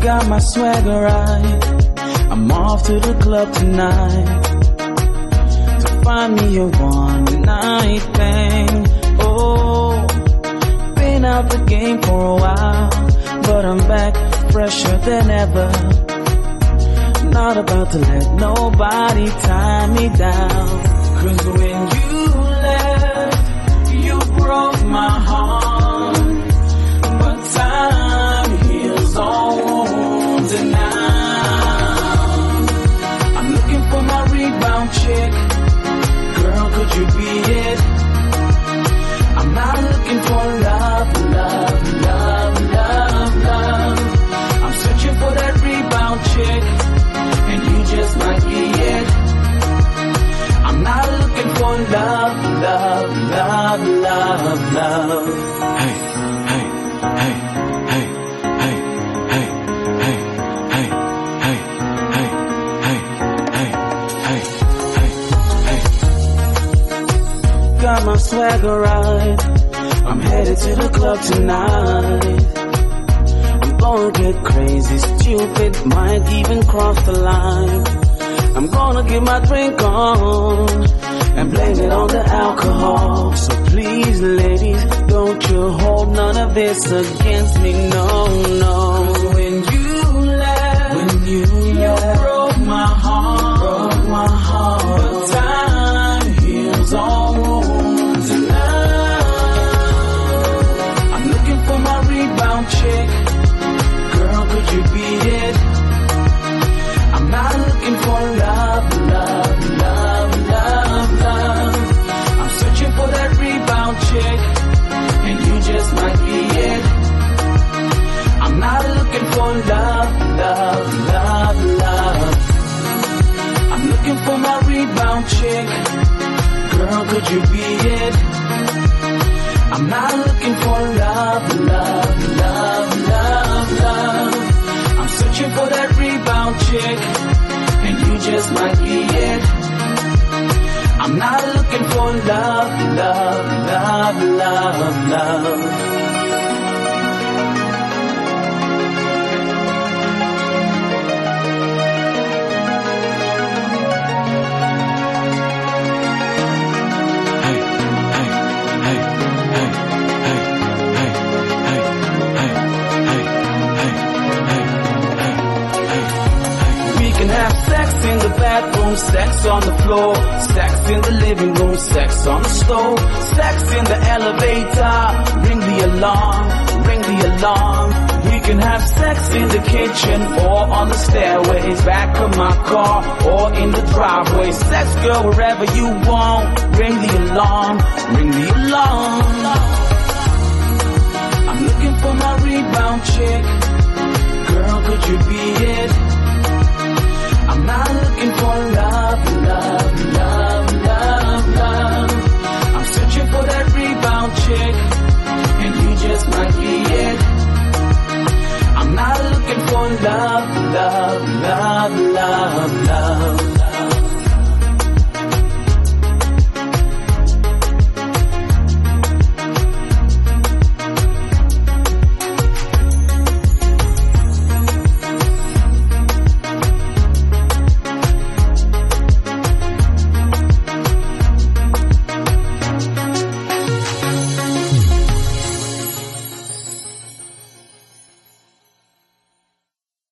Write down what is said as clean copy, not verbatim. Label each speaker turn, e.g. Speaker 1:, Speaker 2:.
Speaker 1: Got my swagger right. I'm off to the club tonight to find me a one night thing. Oh, been out the game for a while, but I'm back fresher than ever. Not about to let nobody tie me down. 'Cause when you left, you broke my heart. But time heals all wounds, and now I'm looking for my rebound chick. Girl, could you be it? I'm not looking for love, love, love, love, love. I'm searching for that rebound chick, and you just might be it. I'm not looking for love, love, love, love, love. Hey, hey, hey, hey, hey, hey, hey, hey, hey, hey, hey, hey, hey, hey, hey. Got my swagger right. I'm headed to the club tonight. I'm gonna get crazy, stupid, might even cross the line. I'm gonna get my drink on and blame it on the alcohol. So please, ladies, don't you hold none of this against me, no, no. 'Cause when you left, you broke my heart, But time heals all wounds, and I'm looking for my rebound chick. Girl, could you be it? I'm not looking for love, love, love, love, love. I'm searching for that rebound chick, and you just might be it. I'm not looking for love, love, love, love. I'm looking for my rebound chick. Girl, could you be it? I'm not looking for love, love, love, love, love. I'm searching for that rebound chick, and you just might be it. I'm not looking for love, love, love, love, love. Sex in the bathroom, sex on the floor, sex in the living room, sex on the stove, sex in the elevator, ring the alarm, ring the alarm. We can have sex in the kitchen or on the stairways, back of my car or in the driveway. Sex, girl, wherever you want, ring the alarm, ring the alarm. I'm looking for my rebound chick. Girl, could you be